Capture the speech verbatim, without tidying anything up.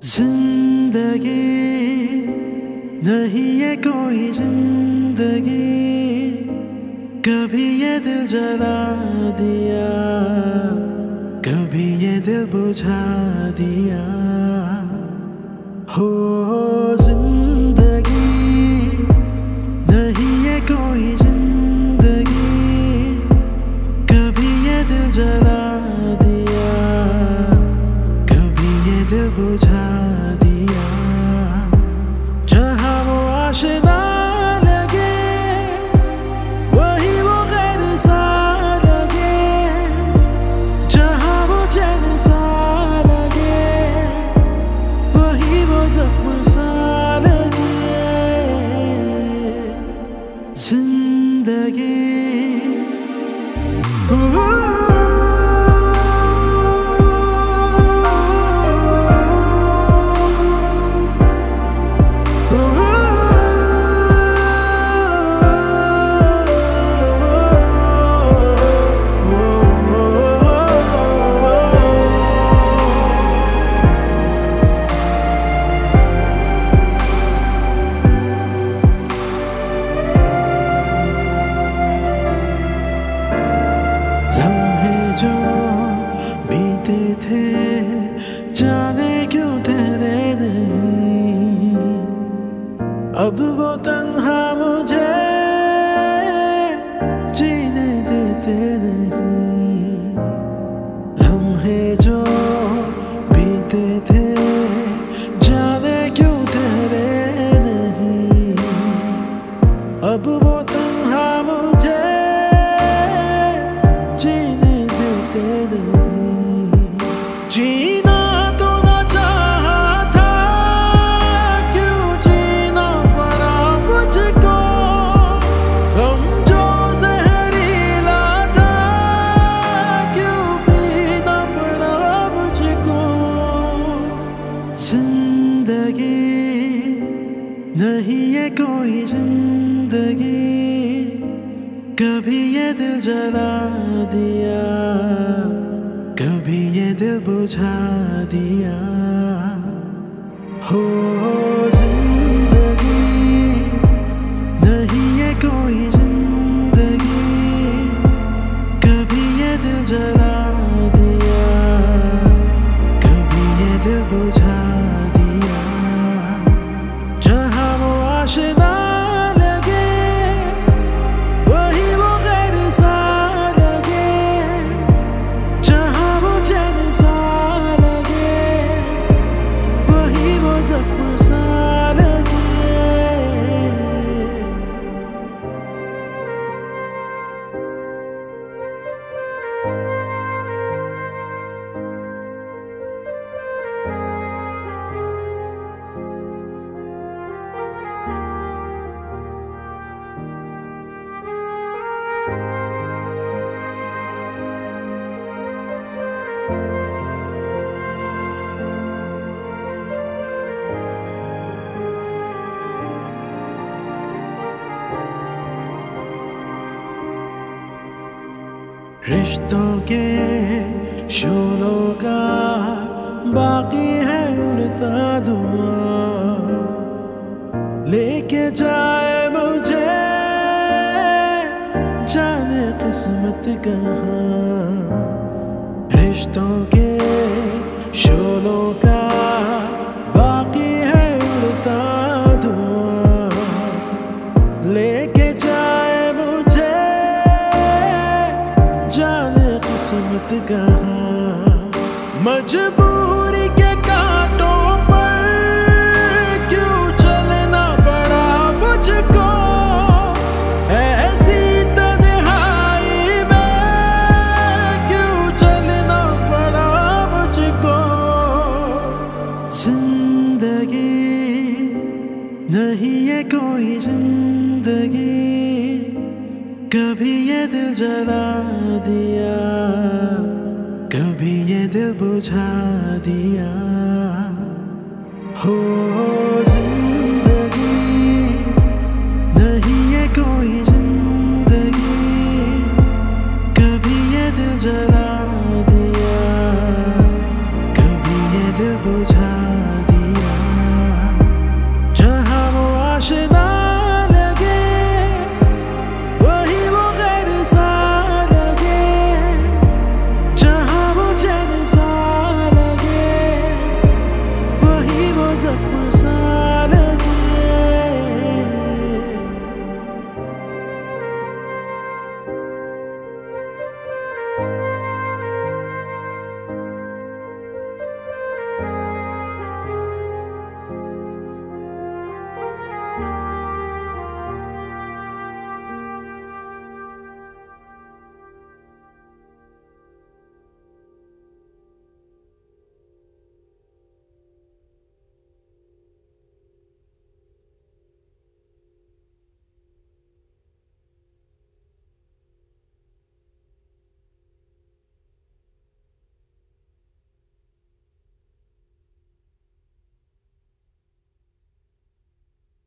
जिंदगी नहीं ये कोई जिंदगी, कभी ये दिल जला दिया, कभी ये दिल बुझा दिया। हो जिंदगी नहीं ये कोई जिंदगी, कभी ये दिल जला दिया, कभी ये दिल बुझा दिया। जहाँ वो आशिना लगे, वही वो गैर सा लगे, जहाँ वो चैन सा लगे, वही वो ज़ख्म सा लगे। जिंदगी जो बीते थे जाने क्यों ठहरे नहीं, अब वो तन्हा मुझे जीने देते नहीं। लम्हे जो बीते थे जाने क्यों ठहरे नहीं, अब वो तन्हा मुझे जीना तो ना चाहा था, क्यों जीना पड़ा मुझको। गम जो जहरीला था, क्यों पीना पड़ा मुझको। जिंदगी नहीं ये कोई जिंदगी, कभी ये दिल जला दिया, कभी ये दिल बुझा दिया। हो जिंदगी नहीं ये कोई जिंदगी, कभी ये दिल जला दिया, कभी ये दिल बुझा दिया। जहाँ वो आशिना लगे, वही वो गैर सा लगे, जहाँ वो चैन सा लगे, वही वो ज़ख्म सा लगे। रिश्तों के शोलों का बाकी है उड़ता धुआं, लेके जाए मुझे जाने किस्मत कहाँ। रिश्तों के शोलों का बाकी है उड़ता धुआं, लेके जाए मुझे जाने किस्मत कहाँ। मजबूरी के कांटों पर क्यों चलना पड़ा मुझको, ऐसी तन्हाई में क्यों चलना पड़ा मुझको। जिंदगी नहीं ये कोई जिंदगी, कभी ये दिल जला दिया, कभी ये दिल बुझा दिया। हो